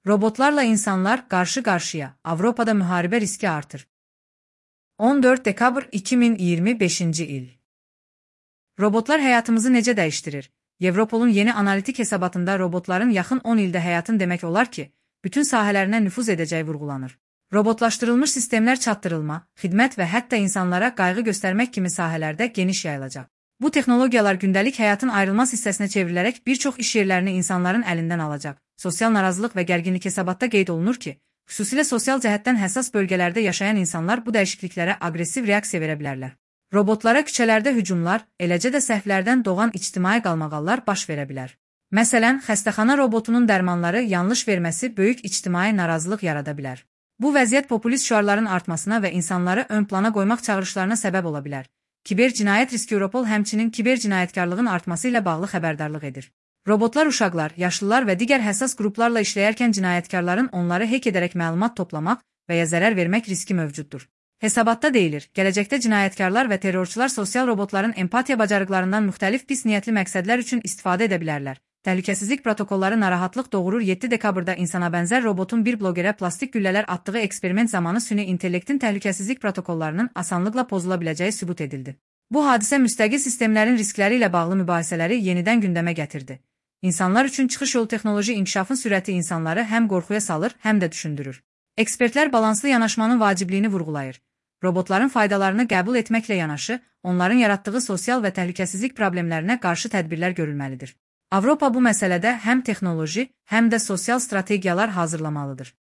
Robotlarla insanlar qarşı-qarşıya, Avropada müharibə riski artır. 14 dekabr 2025-ci il. Robotlar həyatımızı necə dəyişdirir? Evropolun yeni analitik hesabatında robotların yaxın 10 ildə həyatın demək olar ki, bütün sahələrinə nüfuz edəcəyi vurğulanır. Robotlaşdırılmış sistemlər çatdırılma, xidmət və hətta insanlara qayğı göstərmək kimi sahələrdə geniş yayılacaq. Bu texnologiyalar gündəlik həyatın ayrılmaz hissəsinə çevrilərək bir çox iş yerlərini insanların əlindən alacaq. Sosial narazılıq və gərginlik hesabatda qeyd olunur ki, xüsusilə sosial cəhətdən həssas bölgələrdə yaşayan insanlar bu dəyişikliklərə aqressiv reaksiya verə bilərlər. Robotlara küçələrdə hücumlar, eləcə də səhvlərdən doğan ictimai qalmaqallar baş verə bilər. Məsələn, xəstəxana robotunun dərmanları yanlış verməsi böyük ictimai narazılıq yarada bilər. Bu vəziyyət populist şüarların artmasına və insanları ön plana qoymaq çağırışlarına səbəb ola bilər. Kiber cinayət riski Europol həmçinin kiber cinayətkarlığın artması ilə bağlı xəbərdarlıq edir. Robotlar uşaqlar, yaşlılar və digər həssas qruplarla işləyərkən cinayətkarların onları hek edərək məlumat toplamaq və ya zərər vermək riski mövcuddur. Hesabatda deyilir, gələcəkdə cinayətkarlar və terrorçular sosial robotların empatiya bacarıqlarından müxtəlif pis niyyətli məqsədlər üçün istifadə edə bilərlər. Təhlükəsizlik protokolları narahatlıq doğurur. 7 dekabrda insana bənzər robotun bir blogerə plastik güllələr atdığı eksperiment zamanı süni intellektin təhlükəsizlik protokollarının asanlıqla pozula biləcəyi sübut edildi. Bu hadisə müstəqil sistemlərin riskləri ilə bağlı mübahisələri yenidən gündəmə gətirdi. İnsanlar üçün çıxış yolu texnoloji inkişafın sürəti insanları həm qorxuya salır, həm də düşündürür. Ekspertlər balanslı yanaşmanın vacibliyini vurğulayır. Robotların faydalarını qəbul etməklə yanaşı, onların yaratdığı sosial və təhlükəsizlik problemlərinə qarşı tədbirlər görülməlidir. Avropa bu məsələdə həm texnoloji, həm də sosial strategiyalar hazırlamalıdır.